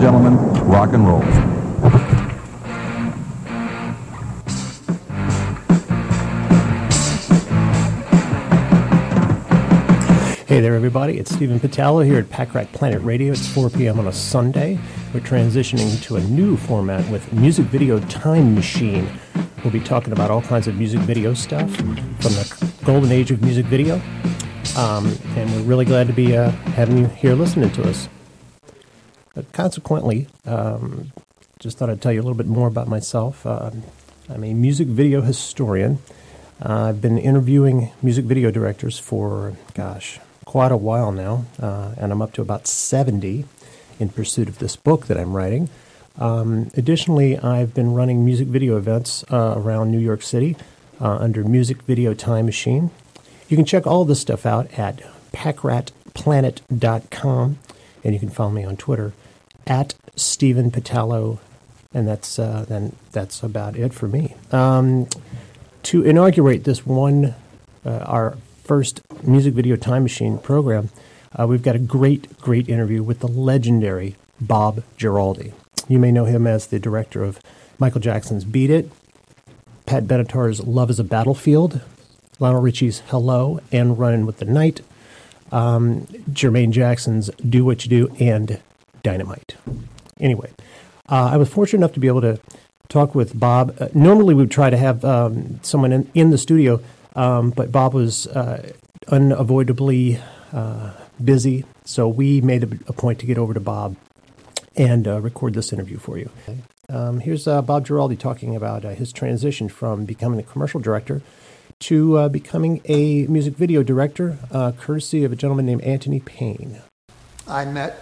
and gentlemen, rock and roll. Hey there, everybody. It's Stephen Patello here at Pack Rat Planet Radio. It's 4 p.m. on a Sunday. We're transitioning to a new format with Music Video Time Machine. We'll be talking about all kinds of music video stuff from the golden age of music video. And we're really glad to be having you here listening to us. Consequently, just thought I'd tell you a little bit more about myself. I'm a music video historian. I've been interviewing music video directors for, quite a while now, and I'm up to about 70 in pursuit of this book that I'm writing. Additionally, I've been running music video events around New York City under Music Video Time Machine. You can check all of this stuff out at packratplanet.com, and you can follow me on Twitter at Stephen Patello, and that's about it for me. To inaugurate this one, our first Music Video Time Machine program, we've got a great interview with the legendary Bob Giraldi. You may know him as the director of Michael Jackson's Beat It, Pat Benatar's Love is a Battlefield, Lionel Richie's Hello and Running with the Night, Jermaine Jackson's Do What You Do, and Dynamite. Anyway, I was fortunate enough to be able to talk with Bob. Normally we would try to have someone in the studio, but Bob was unavoidably busy, so we made a point to get over to Bob and record this interview for you. Here's Bob Giraldi talking about his transition from becoming a commercial director to becoming a music video director, courtesy of a gentleman named Anthony Payne. I met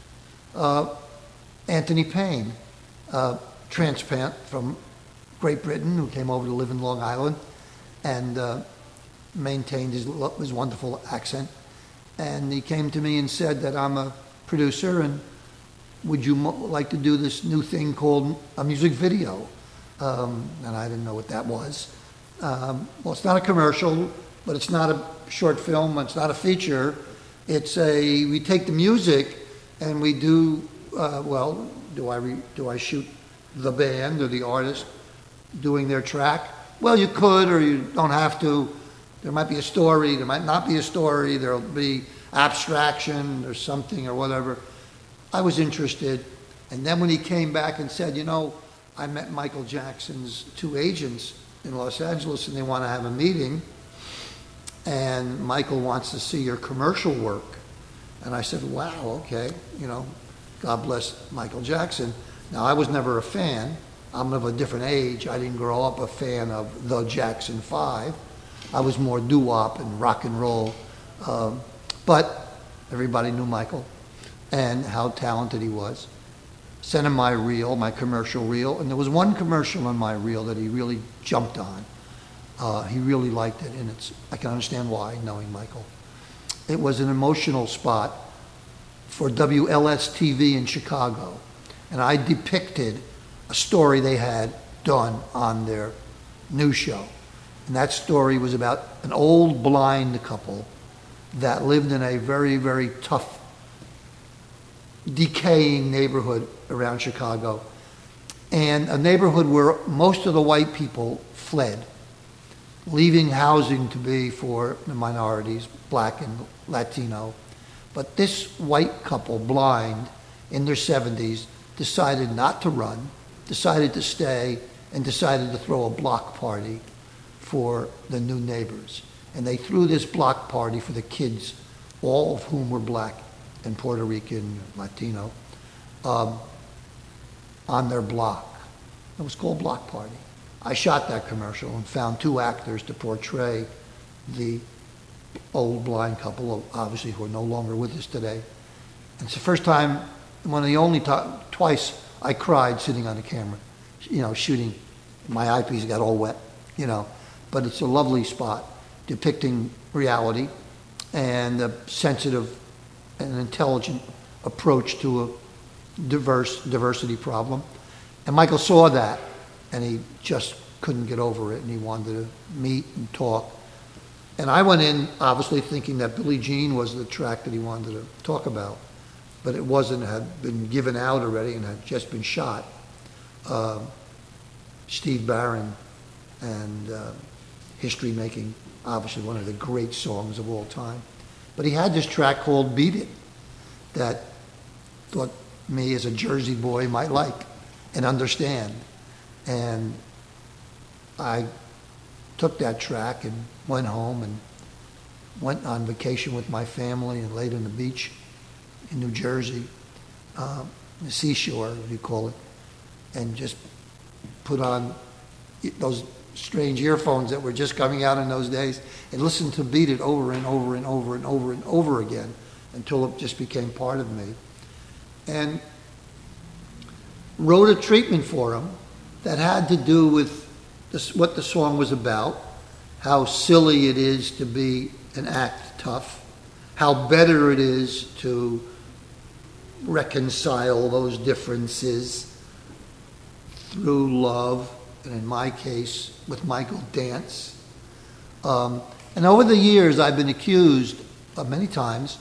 Anthony Payne, transplant from Great Britain, who came over to live in Long Island and maintained his wonderful accent. And he came to me and said that I'm a producer and would you like to do this new thing called a music video? And I didn't know what that was. Well, it's not a commercial, but it's not a short film, it's not a feature. We take the music and we do, do I shoot the band or the artist doing their track? Well, you could, or you don't have to. There might be a story, there might not be a story, there'll be abstraction or something or whatever. I was interested. And then when he came back and said, I met Michael Jackson's two agents in Los Angeles and they want to have a meeting and Michael wants to see your commercial work. And I said, wow, okay, God bless Michael Jackson. Now, I was never a fan. I'm of a different age. I didn't grow up a fan of the Jackson 5. I was more doo-wop and rock and roll. But everybody knew Michael and how talented he was. Sent him my reel, my commercial reel, and there was one commercial on my reel that he really jumped on. He really liked it, and I can understand why, knowing Michael. It was an emotional spot for WLS-TV in Chicago, and I depicted a story they had done on their news show. And that story was about an old blind couple that lived in a very, very tough, decaying neighborhood around Chicago. And a neighborhood where most of the white people fled, leaving housing to be for the minorities, black and Latino. But this white couple, blind, in their 70s, decided not to run, decided to stay, and decided to throw a block party for the new neighbors. And they threw this block party for the kids, all of whom were black and Puerto Rican, Latino, on their block. It was called Block Party. I shot that commercial and found two actors to portray the old blind couple, obviously, who are no longer with us today. And it's the first time, one of the only twice I cried sitting on the camera, shooting. My eyepiece got all wet, But it's a lovely spot depicting reality and a sensitive and intelligent approach to a diversity problem. And Michael saw that, and he just couldn't get over it, and he wanted to meet and talk. And I went in, obviously, thinking that Billie Jean was the track that he wanted to talk about. but it wasn't, had been given out already and had just been shot. Steve Barron and History Making, obviously one of the great songs of all time. But he had this track called Beat It that thought me as a Jersey boy might like and understand. And I took that track and went home and went on vacation with my family and laid on the beach in New Jersey, the seashore, what do you call it, and just put on those strange earphones that were just coming out in those days and listened to Beat It over and over and over and over and over again until it just became part of me. And wrote a treatment for him that had to do with what the song was about, how silly it is to be and act tough, how better it is to reconcile those differences through love, and in my case, with Michael, dance. And over the years, I've been accused many times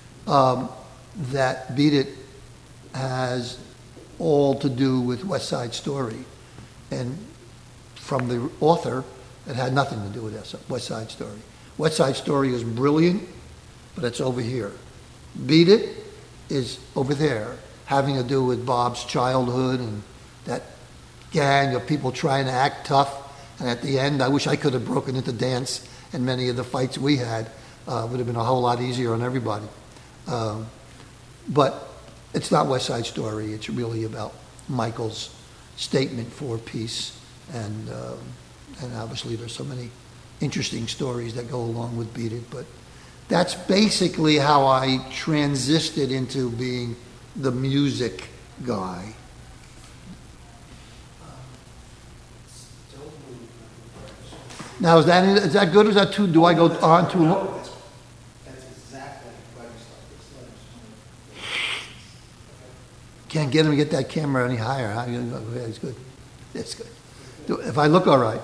that Beat It has all to do with West Side Story. And from the author, it had nothing to do with West Side Story. West Side Story is brilliant, but it's over here. Beat It is over there, having to do with Bob's childhood and that gang of people trying to act tough. And at the end, I wish I could have broken into dance, and many of the fights we had would have been a whole lot easier on everybody. But it's not West Side Story. It's really about Michael's statement for peace. And obviously there's so many interesting stories that go along with Beat It. But that's basically how I transited into being the music guy. Now, is that good or is that too, do I go on too long? That's exactly what you Can't get him to get that camera any higher, huh? Yeah, it's good. It's good. If I look all right.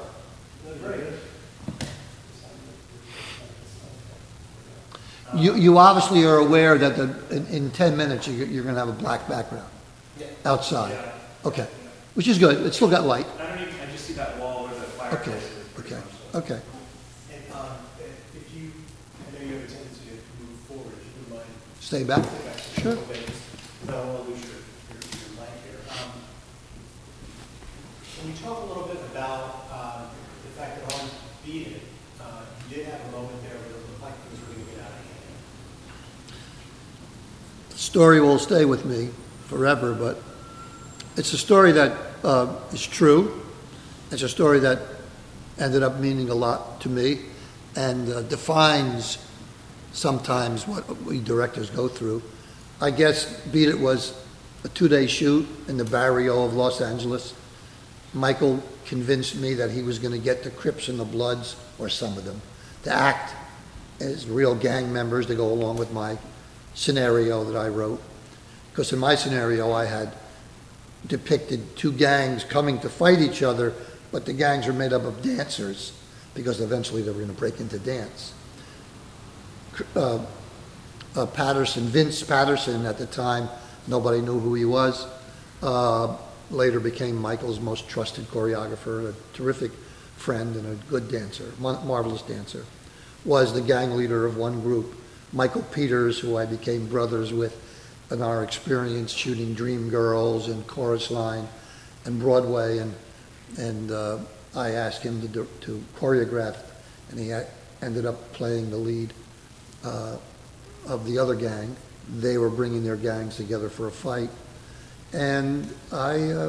You obviously are aware that in 10 minutes you're going to have a black background outside. Okay, which is good. It's still got light. I just see that wall where the fireplace is. Okay. And if you, I know you have a tendency to move forward, if you would mind. Stay back. Sure. I don't want to lose your mic here. Can you talk a little bit about the fact that on Beat It, you did have a moment there where it looked like things were going to get out of hand? The story will stay with me forever, but it's a story that is true. It's a story that ended up meaning a lot to me and defines sometimes what we directors go through. I guess Beat It was a 2-day shoot in the barrio of Los Angeles. Michael convinced me that he was going to get the Crips and the Bloods, or some of them, to act as real gang members to go along with my scenario that I wrote. Because in my scenario, I had depicted two gangs coming to fight each other, but the gangs are made up of dancers because eventually they were going to break into dance. Vince Patterson at the time, nobody knew who he was, later became Michael's most trusted choreographer, a terrific friend and a good dancer, marvelous dancer, was the gang leader of one group. Michael Peters, who I became brothers with in our experience shooting Dreamgirls and Chorus Line and Broadway, and I asked him to choreograph, and he ended up playing the lead of the other gang. They were bringing their gangs together for a fight, and I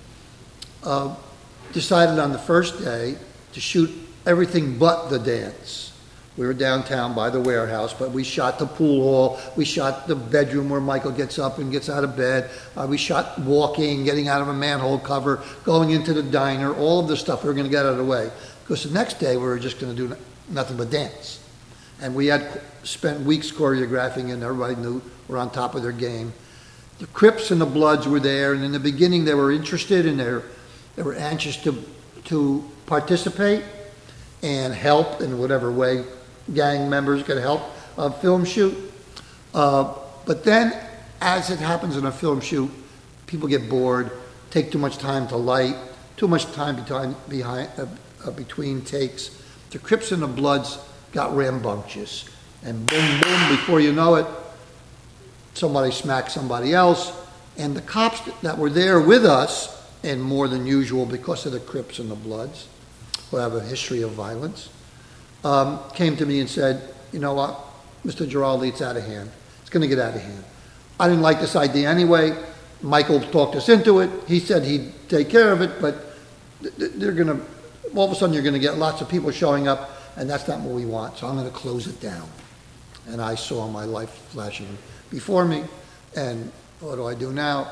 decided on the first day to shoot everything but the dance. We were downtown by the warehouse, but we shot the pool hall, we shot the bedroom where Michael gets up and gets out of bed, we shot walking, getting out of a manhole cover, going into the diner, all of the stuff we were going to get out of the way. Because the next day we were just going to do nothing but dance. And we had spent weeks choreographing, and everybody knew we're on top of their game. The Crips and the Bloods were there, and in the beginning they were interested and they were anxious to participate and help in whatever way gang members could help film shoot. But then as it happens in a film shoot, people get bored, take too much time to light, too much time between takes. The Crips and the Bloods got rambunctious. And boom, boom, before you know it, somebody smacked somebody else. And the cops that were there with us, and more than usual because of the Crips and the Bloods, who have a history of violence, came to me and said, you know what, Mr. Giraldi, it's out of hand. It's going to get out of hand. I didn't like this idea anyway. Michael talked us into it. He said he'd take care of it, but they're going to, all of a sudden you're going to get lots of people showing up, and that's not what we want, so I'm going to close it down. And I saw my life flashing before me, and what do I do now?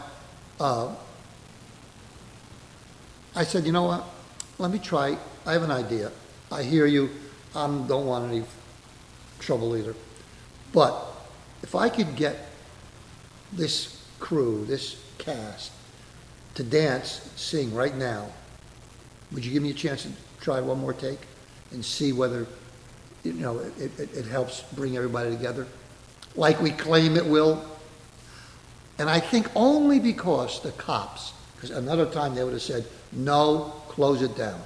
I said, you know what, let me try. I have an idea. I hear you. I don't want any trouble either. But if I could get this crew, this cast, to dance, sing right now, would you give me a chance to try one more take and see whether, you know, it helps bring everybody together like we claim it will? And I think only because the cops, because another time they would have said, no, close it down.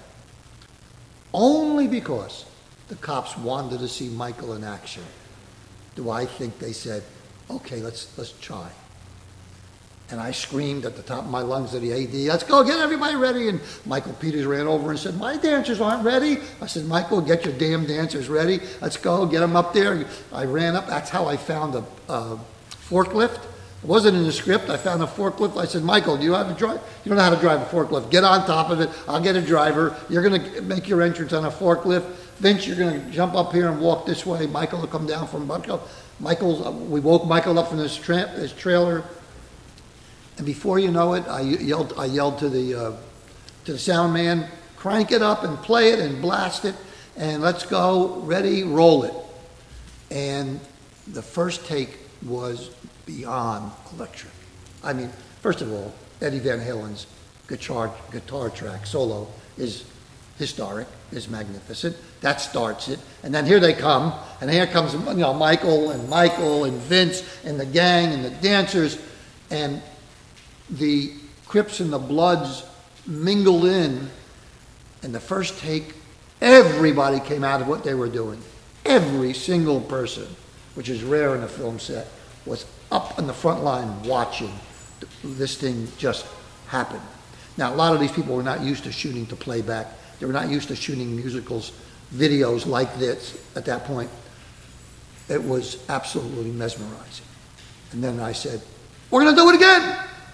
Only because the cops wanted to see Michael in action do I think they said, okay, let's try. And I screamed at the top of my lungs to the AD, let's go, get everybody ready. And Michael Peters ran over and said, my dancers aren't ready. I said, Michael, get your damn dancers ready. Let's go, get them up there. I ran up. That's how I found a forklift. It wasn't in the script. I found a forklift. I said, Michael, do you have to drive? You don't know how to drive a forklift. Get on top of it. I'll get a driver. You're going to make your entrance on a forklift. Vince, you're going to jump up here and walk this way. Michael will come down from Bunko. We woke Michael up from his trailer. And before you know it, I yelled to the sound man, crank it up and play it and blast it, and let's go, ready, roll it. And the first take was beyond electric. I mean, first of all, Eddie Van Halen's guitar track solo is historic, is magnificent. That starts it. And then here they come, and here comes, you know, Michael and Vince and the gang and the dancers, and the Crips and the Bloods mingled in, and the first take, everybody came out of what they were doing. Every single person, which is rare in a film set, was up on the front line watching this thing just happen. Now, a lot of these people were not used to shooting to playback. They were not used to shooting musicals, videos like this at that point. It was absolutely mesmerizing. And then I said, we're going to do it again.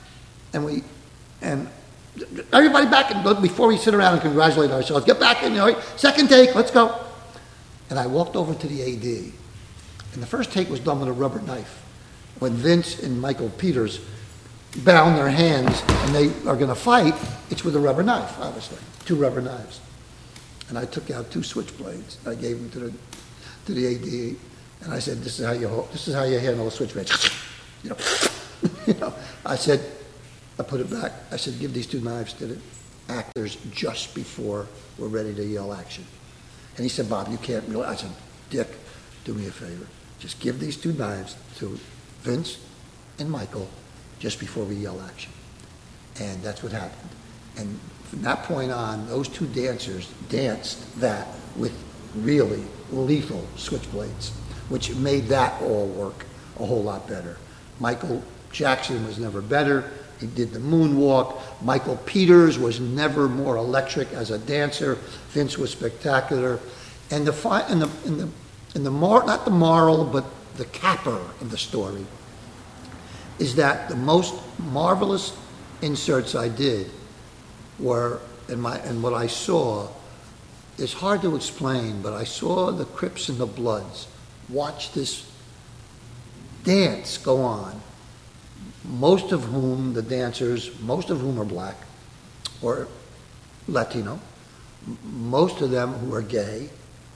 And everybody back, and before we sit around and congratulate ourselves, get back in, you know, second take, let's go. And I walked over to the AD, and the first take was done with a rubber knife. When Vince and Michael Peters bound their hands and they are going to fight, it's with a rubber knife, obviously, 2 rubber knives. And I took out 2 switchblades. I gave them to the AD, and I said, "This is how you handle a switchblade." You know, I said, I put it back. I said, give these 2 knives to the actors just before we're ready to yell action. And he said, Bob, you can't really. I said, Dick, do me a favor. Just give these 2 knives to Vince and Michael just before we yell action. And that's what happened. And from that point on, those 2 dancers danced that with really lethal switchblades, which made that all work a whole lot better. Michael Jackson was never better. He did the moonwalk. Michael Peters was never more electric as a dancer. Vince was spectacular. And not the moral, but the capper of the story is that the most marvelous inserts I did were, and what I saw is hard to explain, but I saw the Crips and the Bloods watch this dance go on, most of whom are black or Latino, most of them who are gay,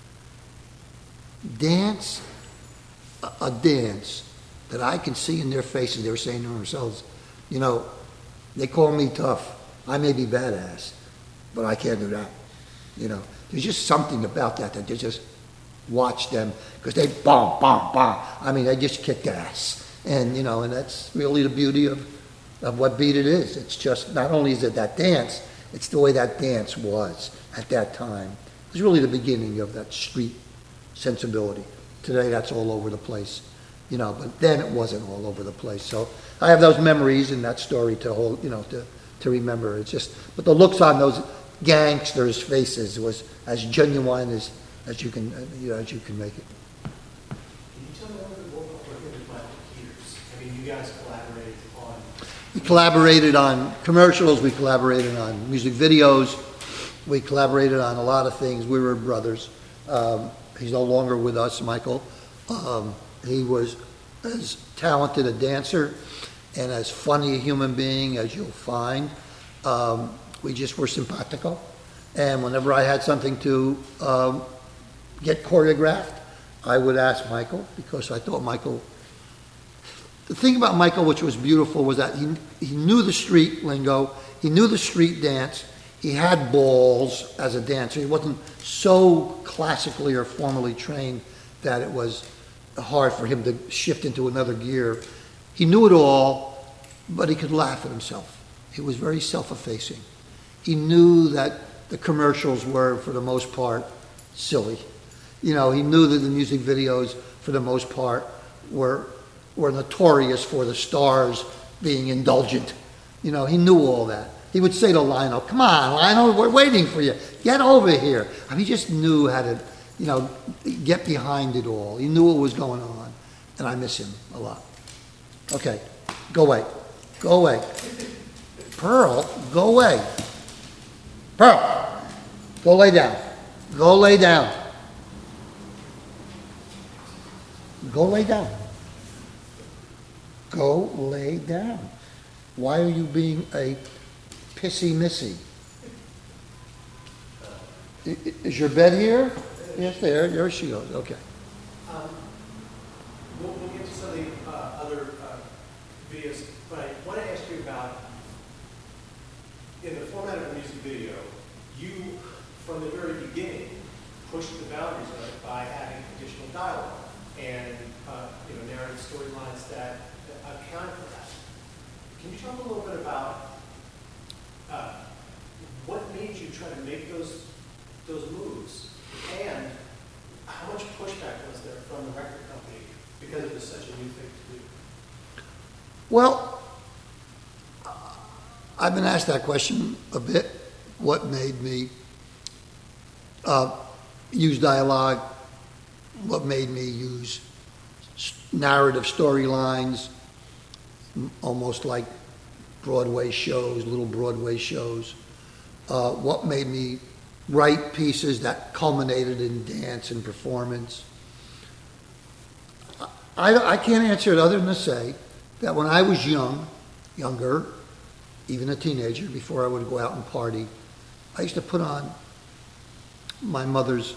dance a dance that I can see in their faces. They were saying to themselves, you know, they call me tough. I may be badass, but I can't do that. You know, there's just something about that you just watch them, because they bomb. I mean, they just kicked ass. And, and that's really the beauty of what Beat It is. It's just, not only is it that dance, it's the way that dance was at that time. It was really the beginning of that street sensibility. Today, that's all over the place, but then it wasn't all over the place. So I have those memories and that story to hold, to remember. It's just, but the looks on those gangsters' faces was as genuine as you can, as you can make it. Can you tell me a little bit more about working with Michael Peters? I mean, you guys collaborated on... We collaborated on commercials, we collaborated on music videos, we collaborated on a lot of things. We were brothers. He's no longer with us, Michael. He was as talented a dancer and as funny a human being as you'll find. We just were simpatico. And whenever I had something to get choreographed, I would ask Michael, because I thought Michael... The thing about Michael, which was beautiful, was that he knew the street lingo, he knew the street dance, he had balls as a dancer. He wasn't so classically or formally trained that it was hard for him to shift into another gear. He knew it all, but he could laugh at himself. He was very self-effacing. He knew that the commercials were, for the most part, silly. He knew that the music videos, for the most part, were notorious for the stars being indulgent. He knew all that. He would say to Lionel, "Come on, Lionel, we're waiting for you. Get over here." I mean, he just knew how to, get behind it all. He knew what was going on, and I miss him a lot. Okay, go away. Go away. Pearl, go away. Pearl, go lay down. Go lay down. Go lay down. Go lay down. Why are you being a pissy missy? Is your bed here? Yes, there she goes. Okay. We'll get to some of the other videos, but I want to ask you about, in the format of a music video, you, from the very beginning, pushed the boundaries of it by having additional dialogue and narrative storylines that account for that. Can you talk a little bit about what made you try to make those moves, and how much pushback was there from the record company because it was such a new thing to do? Well, I've been asked that question a bit. What made me use dialogue? What made me use narrative storylines, almost like Broadway shows, little Broadway shows? What made me write pieces that culminated in dance and performance? I can't answer it other than to say that when I was younger, even a teenager, before I would go out and party, I used to put on my mother's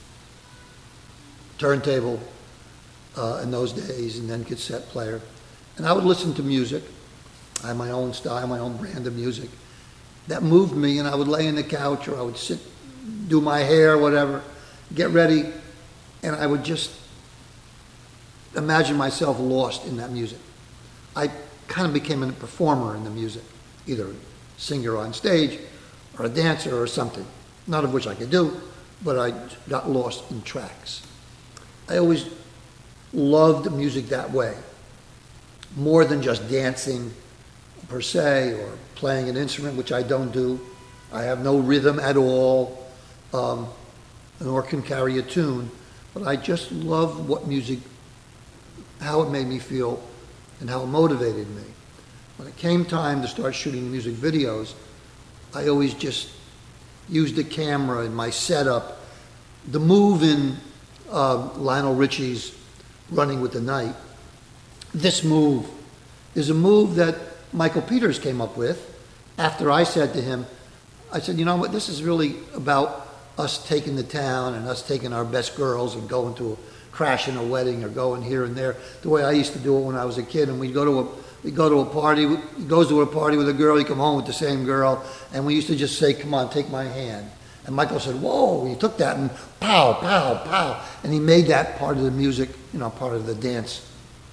turntable in those days, and then cassette player, and I would listen to music. I had my own style, my own brand of music that moved me, and I would lay on the couch, or I would sit, do my hair, whatever, get ready, and I would just imagine myself lost in that music. I kind of became a performer in the music, either a singer on stage or a dancer or something, none of which I could do, but I got lost in tracks. I always loved music that way, more than just dancing per se or playing an instrument, which I don't do. I have no rhythm at all, nor can carry a tune, but I just love what music, how it made me feel and how it motivated me. When it came time to start shooting music videos, I always just used the camera and my setup. The move in Lionel Richie's Running with the Night, this move is a move that Michael Peters came up with after I said to him, I said, you know what, this is really about us taking the town and us taking our best girls and going to crashing a wedding or going here and there, the way I used to do it when I was a kid. And we'd go to a party, he goes to a party with a girl, he come home with the same girl, and we used to just say, come on, take my hand. And Michael said, whoa, he took that and pow, pow, pow. And he made that part of the music, part of the dance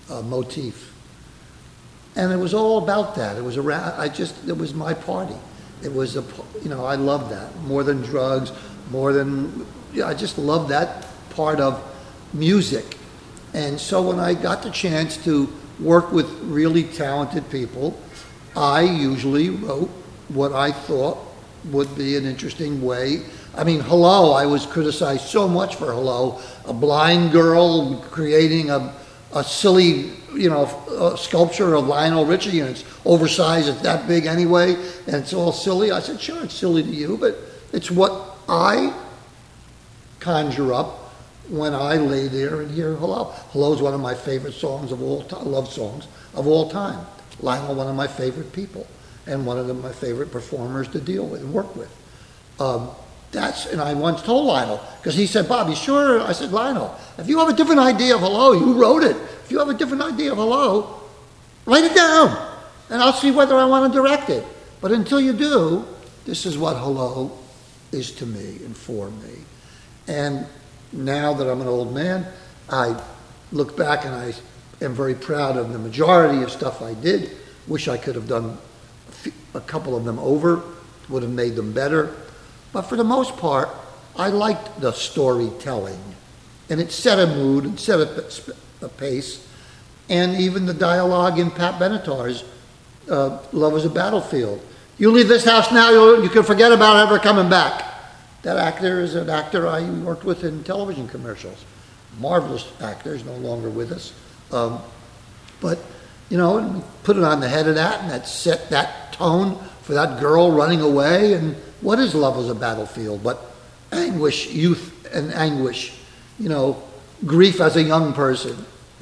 motif. And it was all about that. It was around, it was my party. It was, I loved that more than drugs, more than, I just loved that part of music. And so when I got the chance to work with really talented people, I usually wrote what I thought would be an interesting way. I mean, Hello, I was criticized so much for Hello, a blind girl creating a silly, a sculpture of Lionel Richie, and it's oversized, it's that big anyway, and it's all silly. I said, sure, it's silly to you, but it's what I conjure up when I lay there and hear Hello. Hello is one of my favorite songs of all time, love songs of all time. Lionel, one of my favorite people, and one of my favorite performers to deal with and work with. And I once told Lionel, because he said, Bob, you sure? I said, Lionel, if you have a different idea of Hello, you wrote it. If you have a different idea of Hello, write it down, and I'll see whether I want to direct it. But until you do, this is what Hello is to me and for me. And now that I'm an old man, I look back and I am very proud of the majority of stuff I did. Wish I could have done a couple of them over, would have made them better. But for the most part, I liked the storytelling. And it set a mood, it set a pace. And even the dialogue in Pat Benatar's Love is a Battlefield. You leave this house now, you can forget about ever coming back. That actor is an actor I worked with in television commercials. Marvelous actor, he's no longer with us. But, and we put it on the head of that, and that set that tone for that girl running away. And what is Love is a Battlefield but anguish, youth and anguish, grief as a young person,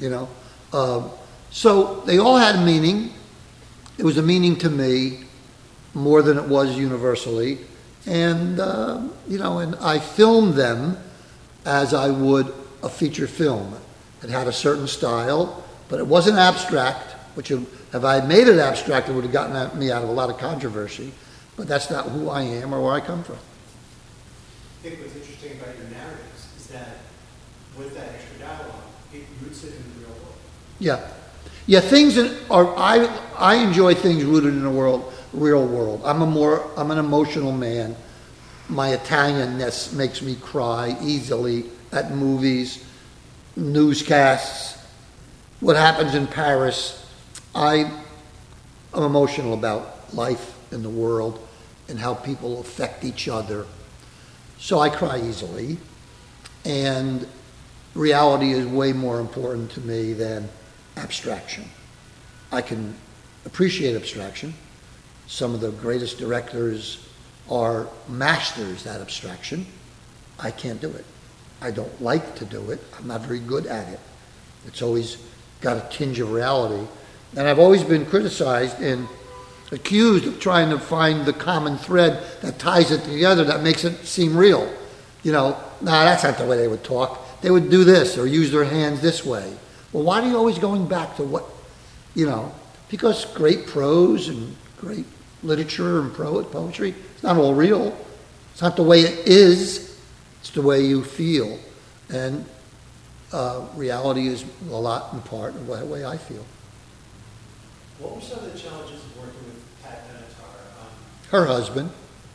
So they all had a meaning. It was a meaning to me more than it was universally. And, and I filmed them as I would a feature film. It had a certain style, but it wasn't abstract, which if I had made it abstract, it would have gotten me out of a lot of controversy. But that's not who I am or where I come from. I think what's interesting about your narratives is that with that extra dialogue, it roots it in the real world. Yeah. Yeah, I enjoy things rooted in the real world. I'm an emotional man. My Italianness makes me cry easily at movies, newscasts, what happens in Paris. I'm emotional about life in the world and how people affect each other. So I cry easily, and reality is way more important to me than abstraction. I can appreciate abstraction. Some of the greatest directors are masters at abstraction. I can't do it. I don't like to do it. I'm not very good at it. It's always got a tinge of reality. And I've always been criticized and accused of trying to find the common thread that ties it together, that makes it seem real. That's not the way they would talk. They would do this or use their hands this way. Well, why are you always going back to what, because great prose and great literature and poetry, it's not all real. It's not the way it is. It's the way you feel. And reality is a lot in part of the way I feel. What were some of the challenges of working with Pat Benatar? Her husband.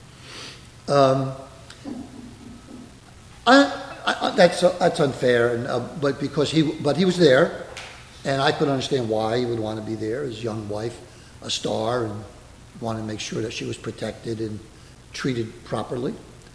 That's unfair, but he was there, and I could understand why he would want to be there. His young wife, a star, and wanted to make sure that she was protected and treated properly.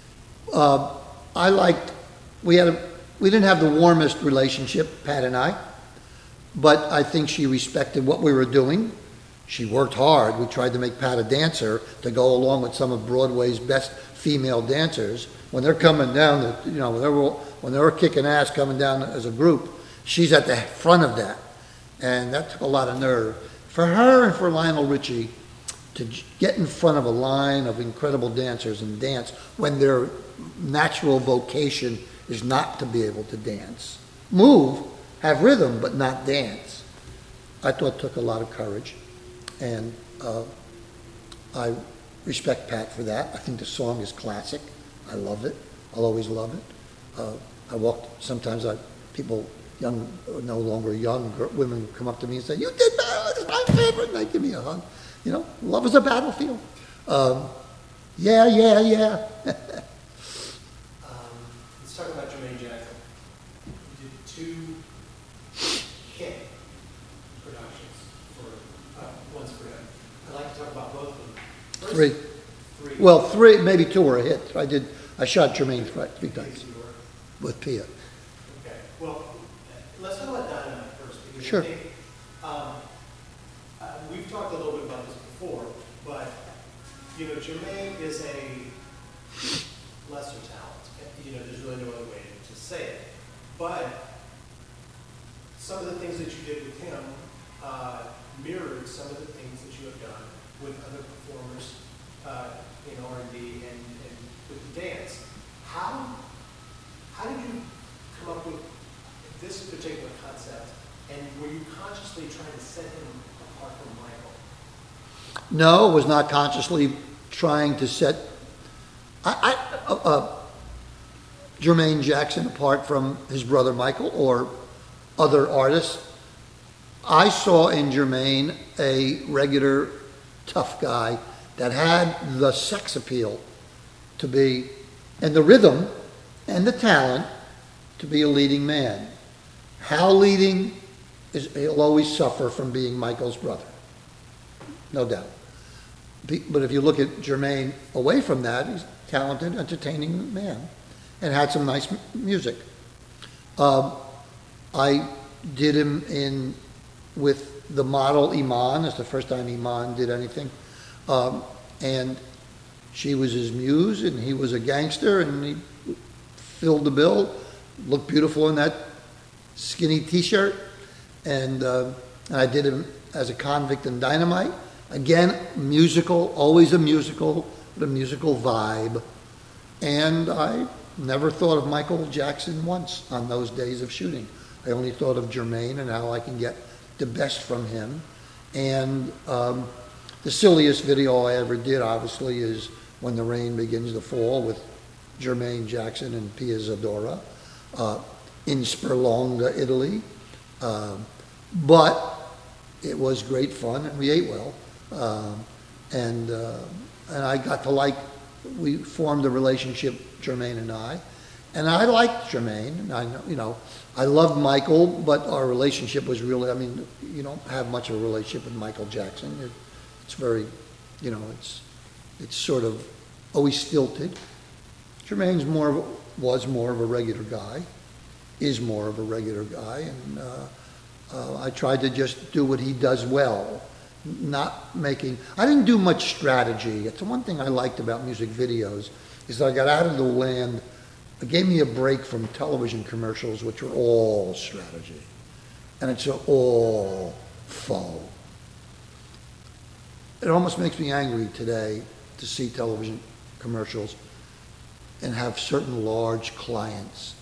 We didn't have the warmest relationship, Pat and I, but I think she respected what we were doing. She worked hard. We tried to make Pat a dancer to go along with some of Broadway's best female dancers. When they're coming down, when they were kicking ass coming down as a group, she's at the front of that. And that took a lot of nerve. For her and for Lionel Richie to get in front of a line of incredible dancers and dance when their natural vocation is not to be able to dance. Move, have rhythm, but not dance. I thought took a lot of courage. And I respect Pat for that. I think the song is classic. I love it. I'll always love it. Sometimes people no longer young women would come up to me and say, "You did that, it's my favorite," and they give me a hug. Love is a battlefield. Yeah. Let's talk about Jermaine Jackson. You did 2 hit productions for one's for him. I'd like to talk about both of them. First, 3. 3. Well, 3, maybe 2 were a hit. I shot Jermaine 3 times with Pia. Okay. Well, let's talk about Dynamite first. Because Sure. I think, we've talked a little bit about this before, but Jermaine is a lesser talent. There's really no other way to say it. But some of the things that you did with him mirrored some of the things that you have done with other performers in R&B and with the dance. How did you come up with this particular concept, and were you consciously trying to set him apart from Michael? No, it was not consciously trying to set Jermaine Jackson apart from his brother Michael or other artists. I saw in Jermaine a regular tough guy that had the sex appeal to be, and the rhythm and the talent to be a leading man. How leading he'll always suffer from being Michael's brother, no doubt. But if you look at Jermaine away from that, he's a talented, entertaining man and had some nice music. I did him with the model Iman. It's the first time Iman did anything. And she was his muse, and he was a gangster, and he filled the bill, looked beautiful in that skinny T-shirt. And I did him as a convict in Dynamite. Again, musical, always a musical, but a musical vibe. And I never thought of Michael Jackson once on those days of shooting. I only thought of Jermaine and how I can get the best from him. And the silliest video I ever did, obviously, is When the Rain Begins to Fall with Jermaine Jackson and Pia Zadora in Sperlonga, Italy. But it was great fun, and we ate well. And I got to we formed a relationship, Jermaine and I liked Jermaine, and I loved Michael, but our relationship was really, you don't have much of a relationship with Michael Jackson. It's very, it's sort of always stilted. Jermaine's was more of a regular guy, is more of a regular guy, and I tried to just do what he does well, I didn't do much strategy. It's the one thing I liked about music videos, is that I got out of the land. It gave me a break from television commercials, which were all strategy. And it's all faux. It almost makes me angry today to see television commercials and have certain large clients,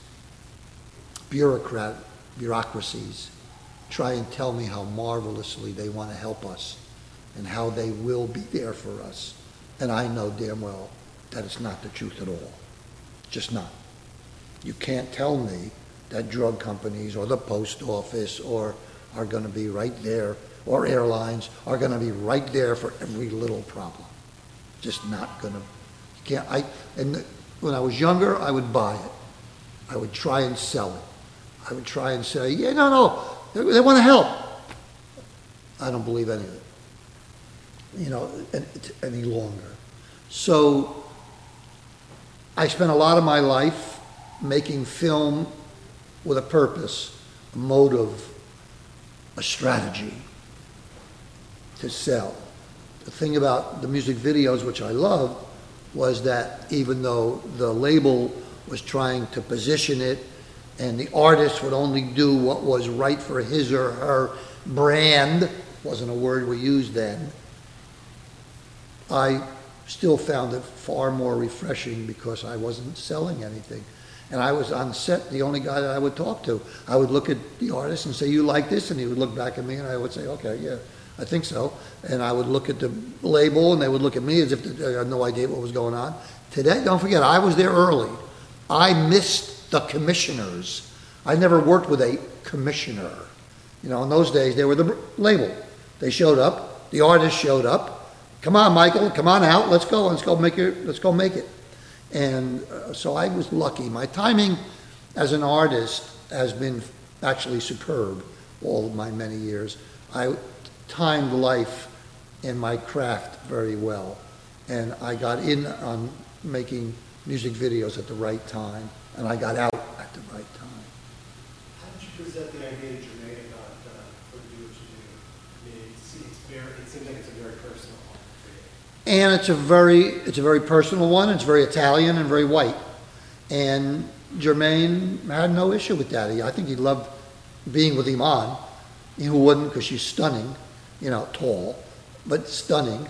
bureaucracies, try and tell me how marvelously they want to help us and how they will be there for us. And I know damn well that it's not the truth at all. Just not. You can't tell me that drug companies or the post office are going to be right there, or airlines are going to be right there for every little problem. Just not going to. When I was younger, I would buy it. I would try and sell it. I would try and say, yeah, no, they want to help. I don't believe any of it, any longer. So I spent a lot of my life making film with a purpose, a motive, a strategy to sell. The thing about the music videos, which I loved, was that even though the label was trying to position it and the artist would only do what was right for his or her brand, wasn't a word we used then, I still found it far more refreshing because I wasn't selling anything. And I was on set the only guy that I would talk to. I would look at the artist and say, you like this? And he would look back at me and I would say, okay, yeah, I think so. And I would look at the label and they would look at me as if they had no idea what was going on. Today, don't forget, I was there early. I missed the commissioners. I never worked with a commissioner. You know, in those days, they were the label. They showed up, the artist showed up. Come on, Michael, come on out, let's go make it. And so I was lucky. My timing as an artist has been actually superb all of my many years. I timed life and my craft very well. And I got in on making music videos at the right time, and I got out at the right time. How did you present the idea to Jermaine about what you do what you do? I mean, it seems like it's a very personal one for you. And it's a very personal one. It's very Italian and very white. And Jermaine had no issue with that. I think he loved being with Iman. Who wouldn't? Because she's stunning, you know, tall, but stunning.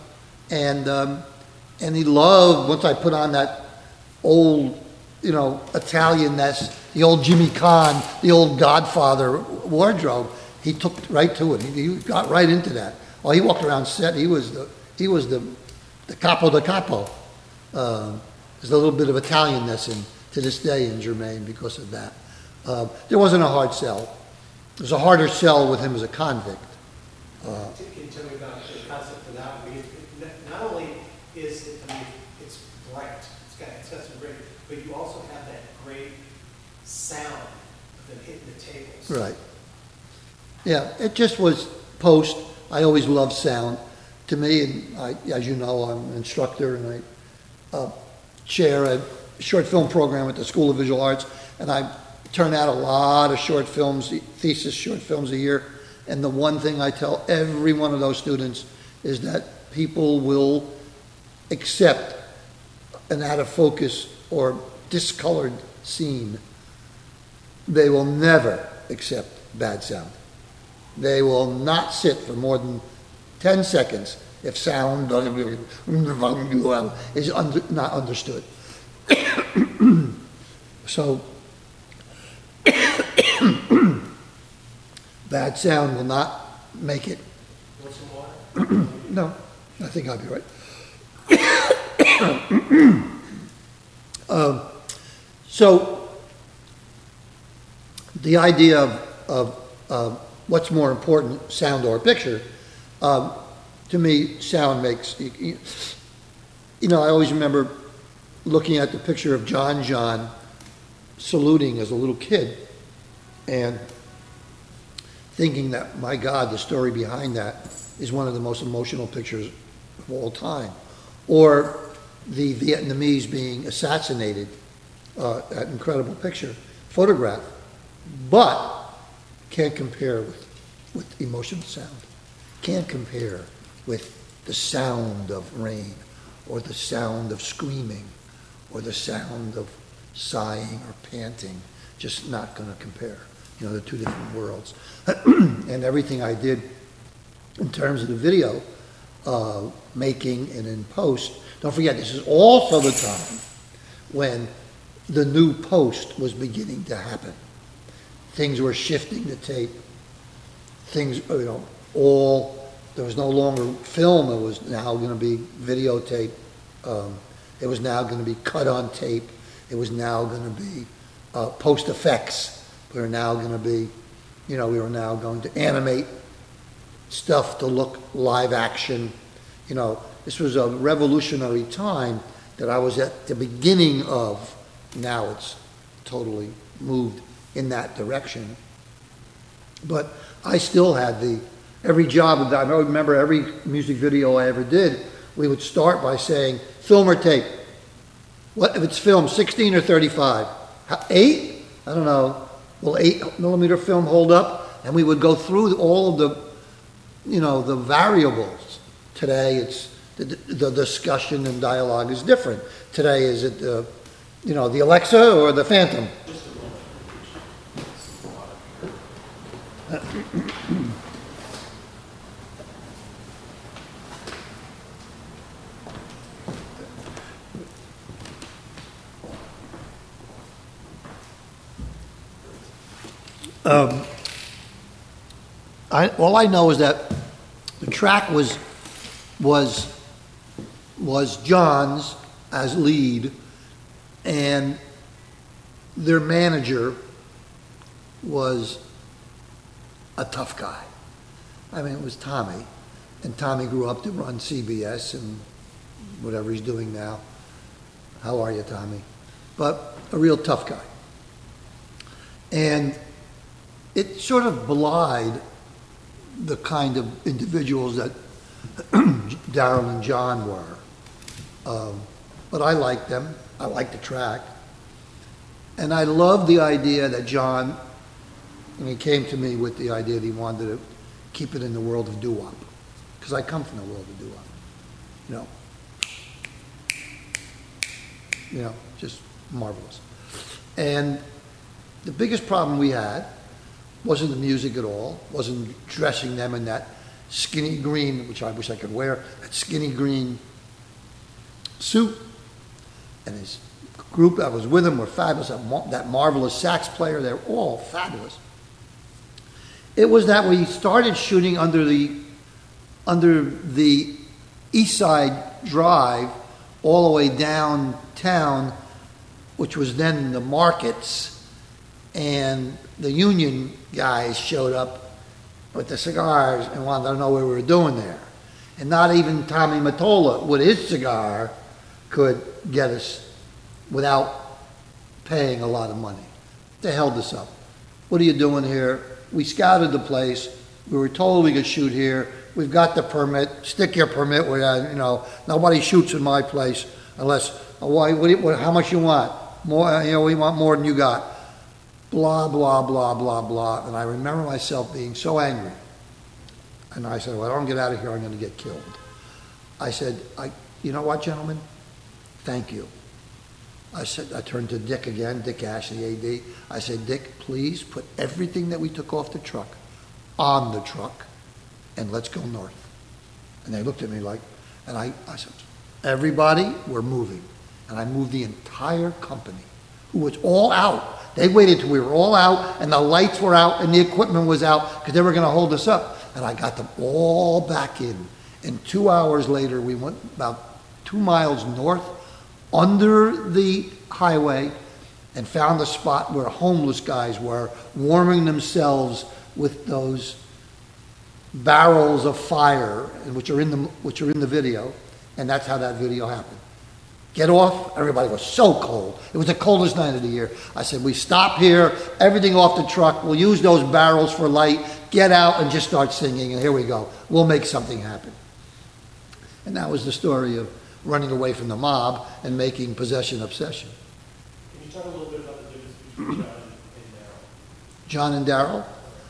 And he loved, once I put on that old, you know, Italian-ness, the old Jimmy Caan, the old Godfather wardrobe, he took right to it. He got right into that. While he walked around set, he was the capo de capo. There's a little bit of Italian-ness to this day in Jermaine because of that. There wasn't a hard sell. It was a harder sell with him as a convict. Can you tell me about the concept for that? I mean, not only is it, I mean, it's bright, it's got some great, but you also have that great sound of them hitting the tables. Right. Yeah, it just was post. I always loved sound. To me, and as you know, I'm an instructor and I chair a short film program at the School of Visual Arts, and I turn out a lot of short films, thesis short films a year. And the one thing I tell every one of those students is that people will accept an out of focus or discolored scene. They will never accept bad sound. They will not sit for more than 10 seconds if sound is not understood. So, bad sound will not make it. Want some water? No, I think I'll be right. So, the idea of what's more important, sound or picture, to me, sound makes, you know, I always remember looking at the picture of John saluting as a little kid and thinking that, my God, the story behind that is one of the most emotional pictures of all time. Or the Vietnamese being assassinated, that incredible picture, photograph, but can't compare with emotional sound. Can't compare with the sound of rain or the sound of screaming or the sound of sighing or panting. Just not going to compare. You know, the two different worlds. And everything I did in terms of the video making and in post, don't forget, this is also the time when the new post was beginning to happen. Things were shifting to tape. Things, you know, there was no longer film. It was now going to be videotape. It was now going to be cut on tape. It was now going to be post effects. We were now going to be, you know, we were now going to animate stuff to look live action. You know, this was a revolutionary time that I was at the beginning of. Now it's totally moved in that direction. But I still had every job that I remember, every music video I ever did, we would start by saying, film or tape? What if it's film, 16 or 35? 8? I don't know. Will 8mm film hold up? And we would go through all of the, you know, the variables. Today it's the discussion and dialogue is different. Today is it you know, the Alexa or the Phantom? All I know is that the track was John's as lead, and their manager was a tough guy. I mean, it was Tommy, and Tommy grew up to run CBS and whatever he's doing now. How are you, Tommy? But a real tough guy. And it sort of belied the kind of individuals that Darrell and John were. But I liked them. I liked the track. And I loved the idea that John, and he came to me with the idea that he wanted to keep it in the world of doo-wop. Because I come from the world of doo-wop. Just marvelous. And the biggest problem we had wasn't the music at all, wasn't dressing them in that skinny green, which I wish I could wear, that skinny green suit. And his group that was with him were fabulous. That marvelous sax player, they're all fabulous. It was that we started shooting under the East Side Drive all the way downtown, which was then the markets, and the union guys showed up with the cigars and wanted to know what we were doing there. And not even Tommy Mottola with his cigar could get us without paying a lot of money. They held us up. What are you doing here? We scouted the place. We were told we could shoot here. We've got the permit. Stick your permit where, nobody shoots in my place unless, how much you want? More, we want more than you got. Blah, blah, blah, blah, blah. And I remember myself being so angry. And I said, well, I don't get out of here, I'm going to get killed. I said, you know what, gentlemen? Thank you. I turned to Dick again, Dick Ash, the AD. I said, Dick, please put everything that we took off the truck on the truck and let's go north. And they looked at me like, and I said, everybody, we're moving. And I moved the entire company, who was all out. They waited till we were all out and the lights were out and the equipment was out because they were going to hold us up. And I got them all back in. And 2 hours later, we went about 2 miles north under the highway and found a spot where homeless guys were warming themselves with those barrels of fire, which are in the video, and that's how that video happened. Get off. Everybody was so cold. It was the coldest night of the year. I said, we stop here, everything off the truck, we'll use those barrels for light, get out and just start singing, and here we go. We'll make something happen. And that was the story of running away from the mob and making Possession Obsession. Can you talk a little bit about the difference between John and Darrell?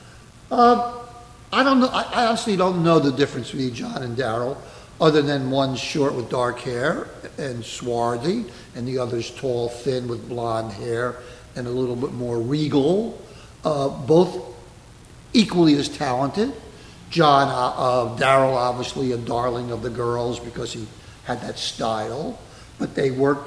I don't know. I honestly don't know the difference between John and Darrell, other than one's short with dark hair and swarthy, and the other's tall, thin with blonde hair and a little bit more regal. Both equally as talented. Darrell, obviously a darling of the girls because he had that style, but they worked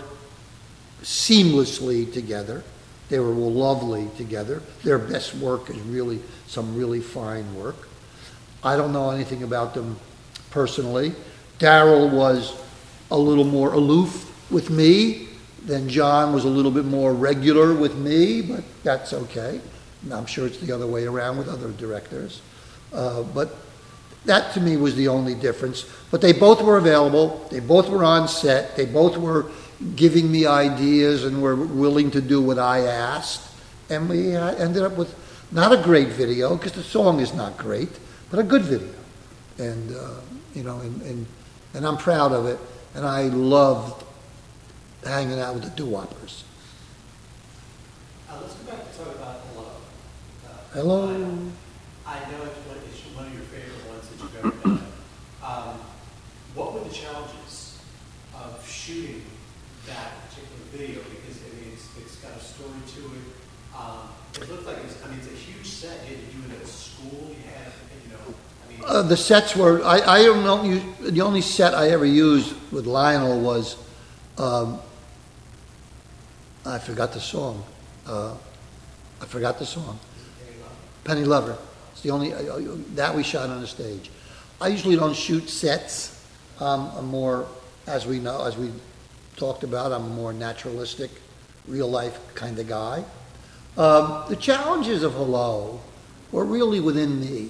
seamlessly together. They were lovely together. Their best work is really some really fine work. I don't know anything about them personally. Darrell was a little more aloof with me than John was a little bit more regular with me, but that's okay. And I'm sure it's the other way around with other directors. But that to me was the only difference. But they both were available. They both were on set. They both were giving me ideas and were willing to do what I asked. And we ended up with not a great video, because the song is not great, but a good video. And, and I'm proud of it. And I loved hanging out with the doo-woppers. Let's go back to talk about Hello. Hello. I know it's one of your favorite ones that you've ever done. What were the challenges of shooting that particular video? Because it's got a story to it. It looked like it's a huge set. You had to do it at a school. You had, the sets were. I don't know. The only set I ever used with Lionel was. I forgot the song. Penny Lover. It's the only that we shot on the stage. I usually don't shoot sets. I'm more, as we talked about, I'm a more naturalistic, real life kind of guy. The challenges of Hello or really within me.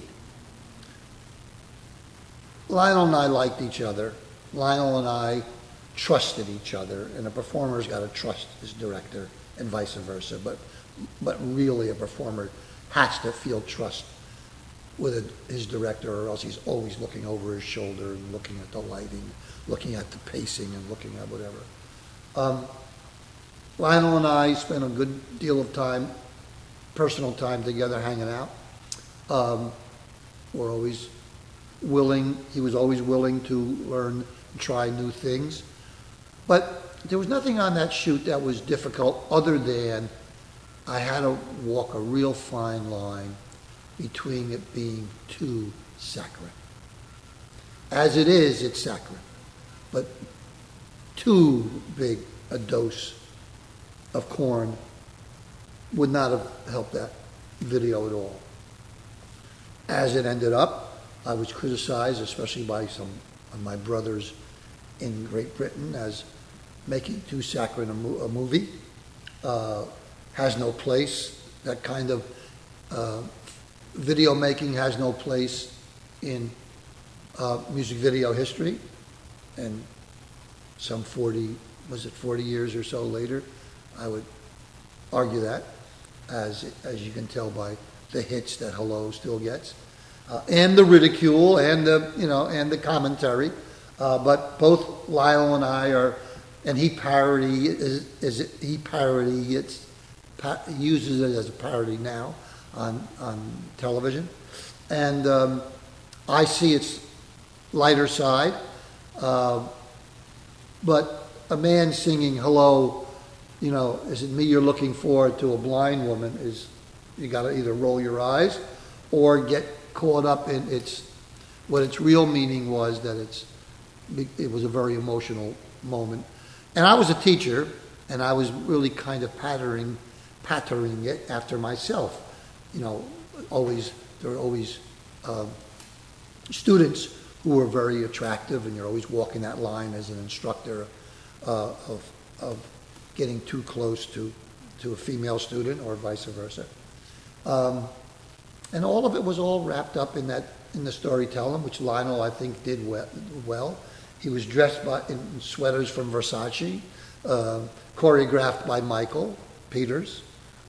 Lionel and I liked each other. Lionel and I trusted each other, and a performer's got to trust his director and vice versa. But really, a performer has to feel trust with his director, or else he's always looking over his shoulder and looking at the lighting, looking at the pacing, and looking at whatever. Lionel and I spent a good deal of time, personal time together, hanging out. We're always willing. He was always willing to learn and try new things. But there was nothing on that shoot that was difficult other than I had to walk a real fine line between it being too saccharine. As it is, it's saccharine. But too big a dose of corn would not have helped that video at all. As it ended up, I was criticized, especially by some of my brothers in Great Britain, as making too saccharine a movie. Has no place. That kind of video making has no place in music video history. And some 40 years or so later, I would argue that, as you can tell by the hits that Hello still gets, and the ridicule and the commentary. But both Lionel and I are, and he uses it as a parody now on television, and I see its lighter side. But a man singing "Hello," is it me you're looking for, to a blind woman, is, you got to either roll your eyes or get caught up in what its real meaning was, that it was a very emotional moment. And I was a teacher, and I was really kind of patterning it after myself. There were always students who were very attractive, and you're always walking that line as an instructor of getting too close to a female student or vice versa. And all of it was all wrapped up in the storytelling, which Lionel, I think, did well. He was dressed in sweaters from Versace, choreographed by Michael Peters.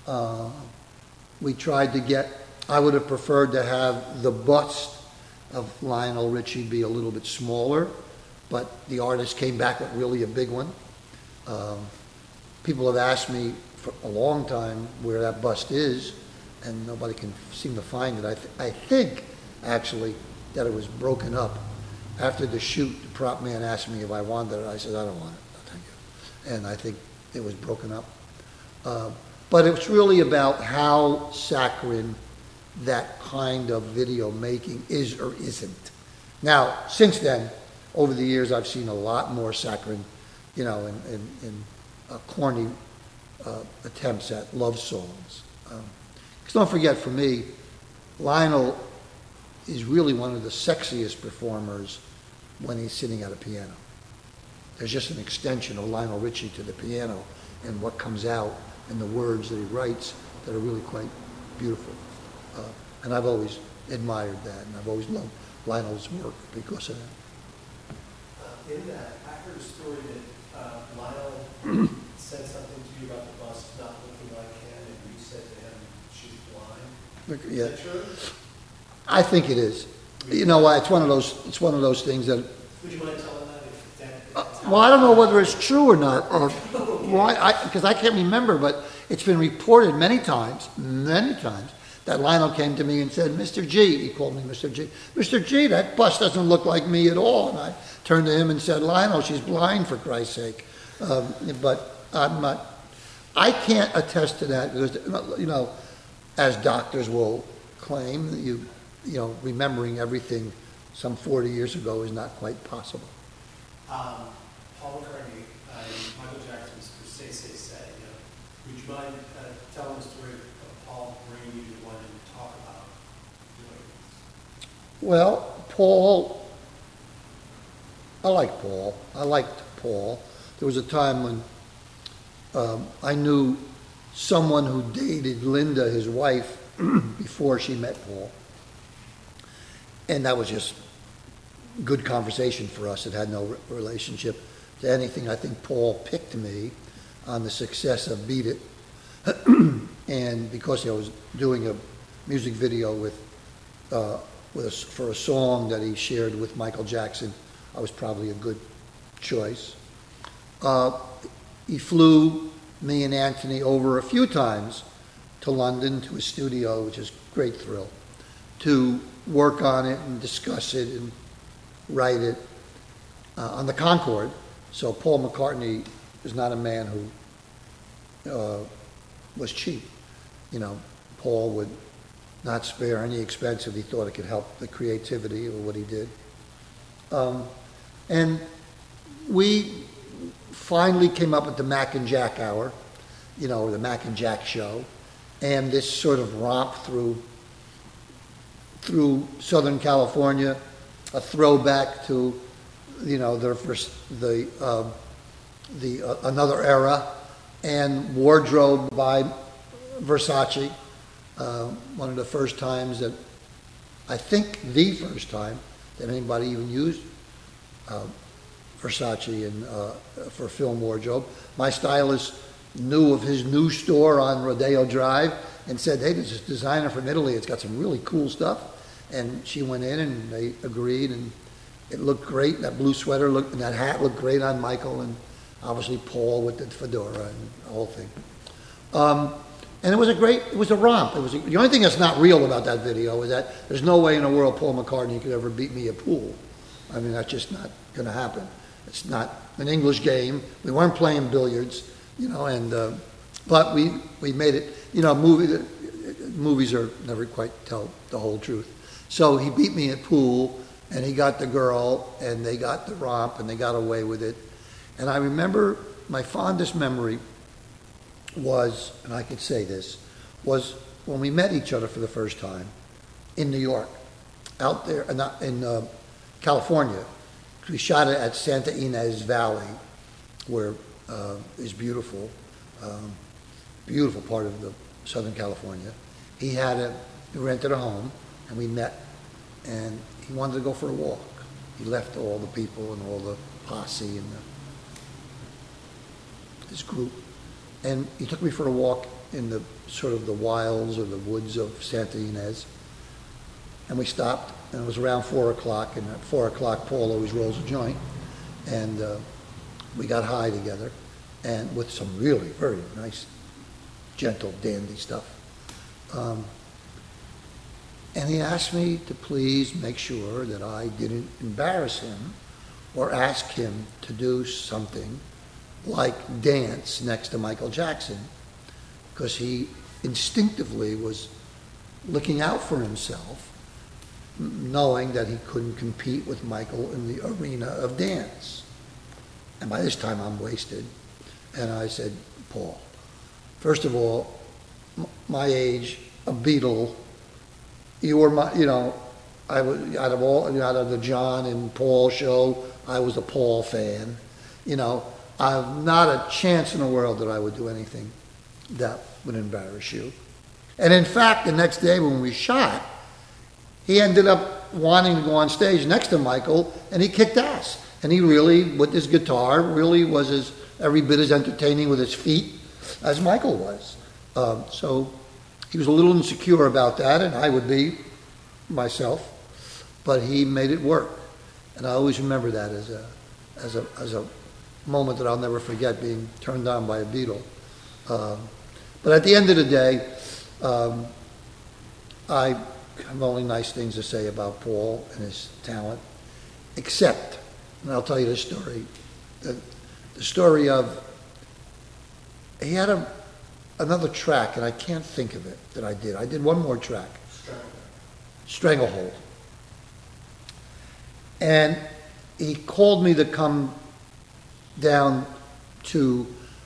We tried to I would have preferred to have the bust of Lionel Richie be a little bit smaller, but the artist came back with really a big one. People have asked me for a long time where that bust is, and nobody can seem to find it. I think, actually, that it was broken up. After the shoot, the prop man asked me if I wanted it. I said, I don't want it, no, thank you. And I think it was broken up. But it's really about how saccharine that kind of video making is or isn't. Now, since then, over the years, I've seen a lot more saccharine, in corny attempts at love songs. Because don't forget, for me, Lionel is really one of the sexiest performers when he's sitting at a piano. There's just an extension of Lionel Richie to the piano, and what comes out and the words that he writes that are really quite beautiful. And I've always admired that, and I've always loved Lionel's work because of that. In that, I heard a story that Lionel said something to you about the bus not looking like him, and you said to him, she's blind. Yeah. Is that true? I think it is. You know why? It's one of those things that. Would you mind telling that? If that's Well, I don't know whether it's true or not, or why, because I can't remember, but it's been reported many times, that Lionel came to me and said, Mr. G, he called me Mr. G, Mr. G, that bus doesn't look like me at all. And I turned to him and said, Lionel, she's blind, for Christ's sake. But I can't attest to that, because, as doctors will claim, remembering everything some 40 years ago is not quite possible. Paul McCartney and Michael Jackson's Say, Say, Say. Would you mind telling the story of Paul bringing you to one and talk about doing this? Well, Paul, I like Paul. I liked Paul. There was a time when I knew someone who dated Linda, his wife, before she met Paul. And that was just good conversation for us. It had no relationship to anything. I think Paul picked me on the success of Beat It. And because I was doing a music video for a song that he shared with Michael Jackson, I was probably a good choice. He flew me and Anthony over a few times to London, to his studio, which is a great thrill, to work on it and discuss it and write it on the Concorde. So Paul McCartney is not a man who was cheap. You know, Paul would not spare any expense if he thought it could help the creativity of what he did. And we finally came up with the Mac and Jack Hour, you know, or the Mac and Jack Show, and this sort of romp through Southern California, a throwback to, you know, another era, and Wardrobe by Versace, one of the first times that, I think the first time that anybody even used Versace for film wardrobe. My stylist knew of his new store on Rodeo Drive and said, hey, there's this designer from Italy, it's got some really cool stuff. And she went in and they agreed, and it looked great. That blue sweater and that hat looked great on Michael, and obviously Paul with the fedora and the whole thing. And it was a romp. The only thing that's not real about that video is that there's no way in the world Paul McCartney could ever beat me at pool. I mean, that's just not going to happen. It's not an English game. We weren't playing billiards, you know, and but we made it, you know, movies are never quite tell the whole truth. So he beat me at pool, and he got the girl, and they got the romp, and they got away with it. And I remember my fondest memory was, and I could say this, was when we met each other for the first time in New York, out there, in California. We shot it at Santa Ynez Valley, where is beautiful, beautiful part of the Southern California. He rented a home, and we met, and he wanted to go for a walk. He left all the people and all the posse and this group, and he took me for a walk in the sort of the wilds or the woods of Santa Ynez, and we stopped, and it was around 4 o'clock, and at 4 o'clock Paul always rolls a joint, and we got high together, and with some really very nice, gentle, dandy stuff. And he asked me to please make sure that I didn't embarrass him or ask him to do something like dance next to Michael Jackson, because he instinctively was looking out for himself, knowing that he couldn't compete with Michael in the arena of dance. And by this time I'm wasted. And I said, Paul, first of all, my age, a Beatle, you were my, you know, I was out of the John and Paul show, I was a Paul fan. You know, I've not a chance in the world that I would do anything that would embarrass you. And in fact, the next day when we shot, he ended up wanting to go on stage next to Michael, and he kicked ass. And he really, with his guitar, really was every bit as entertaining with his feet as Michael was. So he was a little insecure about that, and I would be myself, but he made it work. And I always remember that as a moment that I'll never forget, being turned on by a Beatle. But at the end of the day, I have only nice things to say about Paul and his talent, except, and I'll tell you this story, the story of, he had another track, and I can't think of it, that I did. I did one more track. Stranglehold. And he called me to come down to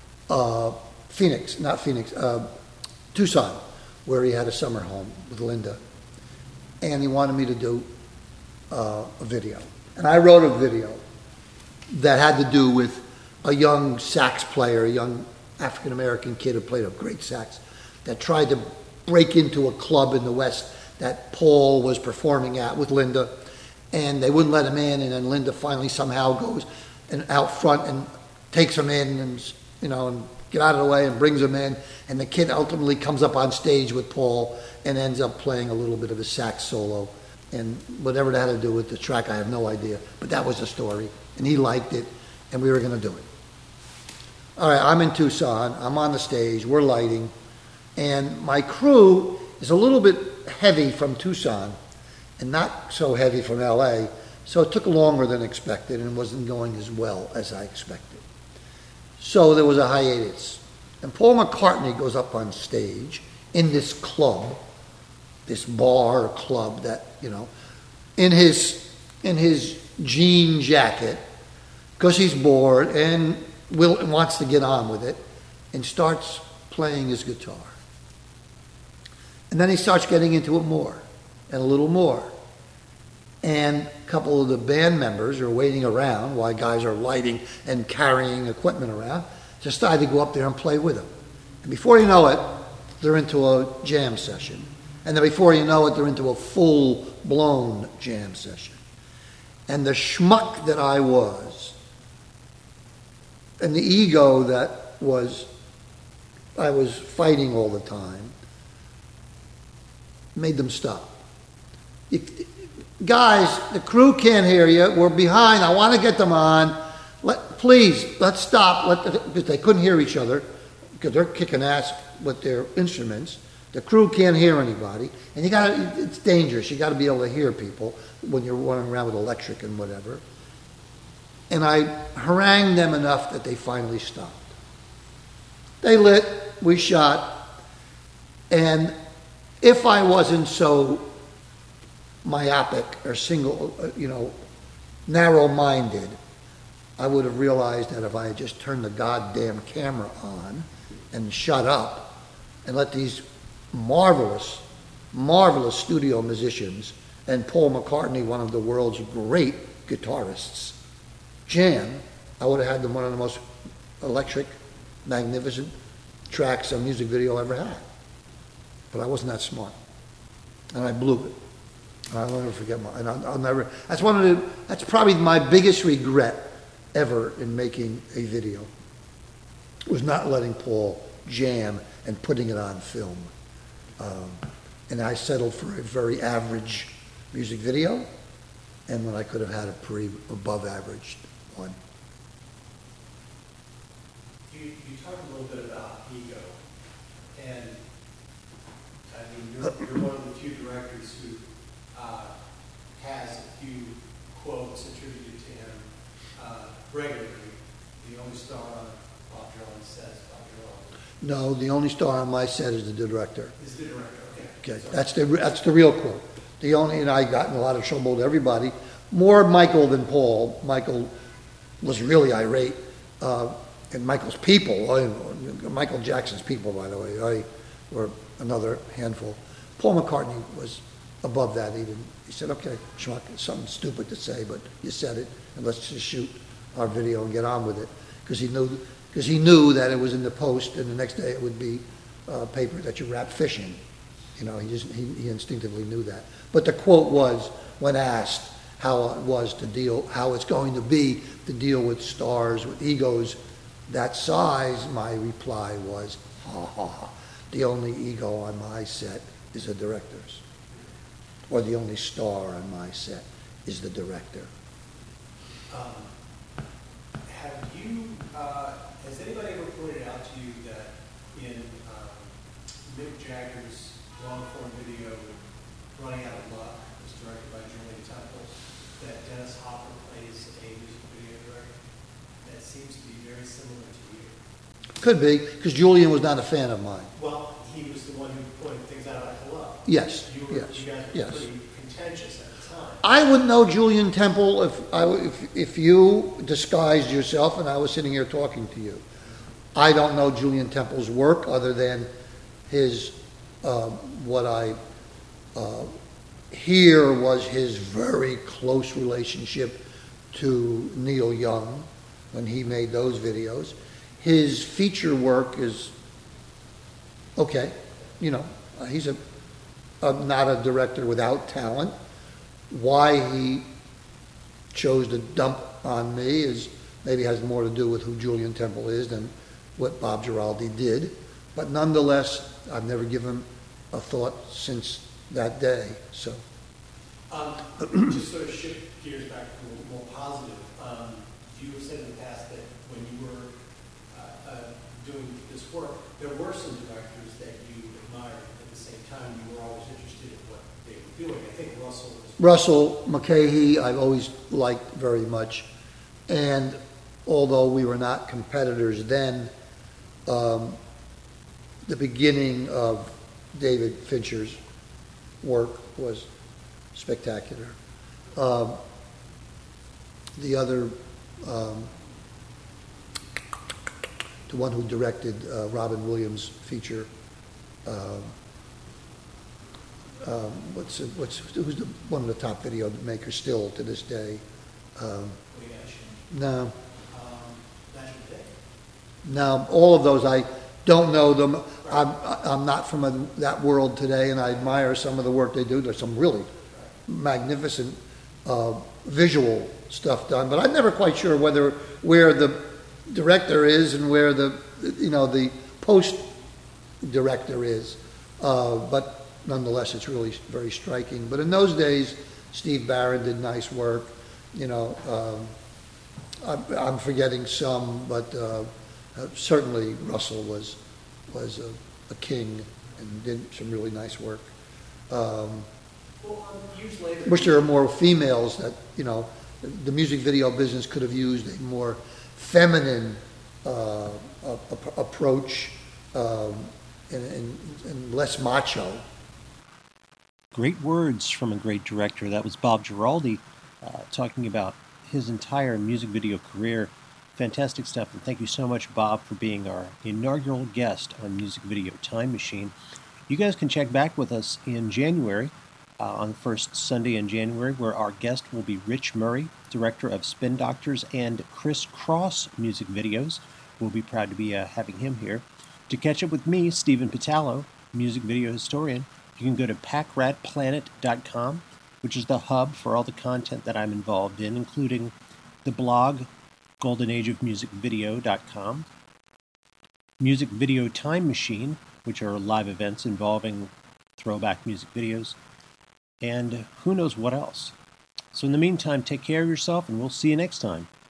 Tucson, where he had a summer home with Linda. And he wanted me to do a video. And I wrote a video that had to do with a young sax player, a young African-American kid who played a great sax, that tried to break into a club in the West that Paul was performing at with Linda, and they wouldn't let him in, and then Linda finally somehow goes and out front and takes him in, and and get out of the way and brings him in, and the kid ultimately comes up on stage with Paul and ends up playing a little bit of a sax solo, and whatever that had to do with the track, I have no idea, but that was the story, and he liked it, and we were going to do it. All right, I'm in Tucson, I'm on the stage, we're lighting, and my crew is a little bit heavy from Tucson and not so heavy from LA, so it took longer than expected and wasn't going as well as I expected. So there was a hiatus. And Paul McCartney goes up on stage in this club, this bar or club that, in his jean jacket, because he's bored and wants to get on with it, and starts playing his guitar. And then he starts getting into it more, and a little more. And a couple of the band members are waiting around while guys are lighting and carrying equipment around, decide to go up there and play with him. And before you know it, they're into a jam session. And then before you know it, they're into a full-blown jam session. And the schmuck that I was, and the ego that I was fighting all the time, made them stop. Guys, the crew can't hear you. We're behind. I want to get them on. Please, let's stop. Because they couldn't hear each other because they're kicking ass with their instruments. The crew can't hear anybody. And it's dangerous. You got to be able to hear people when you're running around with electric and whatever. And I harangued them enough that they finally stopped. They lit. We shot. And if I wasn't so myopic or narrow-minded, I would have realized that if I had just turned the goddamn camera on and shut up and let these marvelous, marvelous studio musicians and Paul McCartney, one of the world's great guitarists, jam, I would have had one of the most electric, magnificent tracks a music video ever had. But I wasn't that smart. And I blew it. I'll never forget that's probably my biggest regret ever in making a video, was not letting Paul jam and putting it on film. And I settled for a very average music video, and when I could have had a pretty above average one. You talked a little bit about ego, and I mean, you're one of the few directors who has a few quotes attributed to him regularly. The only star on Bob Dylan says Bob Dylan. No, the only star on my set is the director. Is the director, okay. Okay, that's the real quote. And I got in a lot of trouble with everybody. More Michael than Paul. Michael was really irate. And Michael's people, Michael Jackson's people, by the way, were another handful. Paul McCartney was above that even. He said, okay, schmuck, it's something stupid to say, but you said it, and let's just shoot our video and get on with it. Because he knew that it was in the Post, and the next day it would be paper that you wrap fish in. He instinctively knew that. But the quote was, when asked how it's going to be to deal with stars, with egos that size, my reply was, ha ha ha. The only ego on my set is the director's. Or the only star on my set is the director. Has anybody ever pointed out to you that in Mick Jagger's long-form video, Running Out of Luck, was directed by Julian Temple, that Dennis Hopper plays a music video director? That seems to be very similar to you. Could be, because Julian was not a fan of mine. Well, he was the one who pointed things out about Hello. Yes, You guys were pretty contentious at the time. I would know Julian Temple if you disguised yourself and I was sitting here talking to you. I don't know Julian Temple's work other than his, what I hear was his very close relationship to Neil Young when he made those videos. His feature work is okay, he's not a director without talent. Why he chose to dump on me is maybe has more to do with who Julian Temple is than what Bob Giraldi did. But nonetheless, I've never given a thought since that day. So, just sort of shift gears back to a little more positive. You have said in the past that when you were doing this work, there were some directors that you admired. At the same time, you were always interested in what they were doing. I think Russell McKay, I've always liked very much. And although we were not competitors then, the beginning of David Fincher's work was spectacular. The other, the one who directed Robin Williams' feature, who's one of the top video makers still to this day? No. No, all of those, I don't know them. I'm not from that world today, and I admire some of the work they do. There's some really magnificent visual stuff done, but I'm never quite sure where the director is and where the post director is. But nonetheless, it's really very striking. But in those days, Steve Barron did nice work. I'm forgetting some, but certainly Russell was a king and did some really nice work. Years later, Wish there were more females that, the music video business could have used a more feminine approach and less macho. Great words from a great director. That was Bob Giraldi talking about his entire music video career. Fantastic stuff, and thank you so much, Bob, for being our inaugural guest on Music Video Time Machine. You guys can check back with us in January, on the first Sunday in January, where our guest will be Rich Murray, director of Spin Doctors and Criss Cross music videos. We'll be proud to be having him here. To catch up with me, Stephen Pitalo, music video historian, you can go to packratplanet.com, which is the hub for all the content that I'm involved in, including the blog, goldenageofmusicvideo.com, Music Video Time Machine, which are live events involving throwback music videos, and who knows what else. So in the meantime, take care of yourself, and we'll see you next time.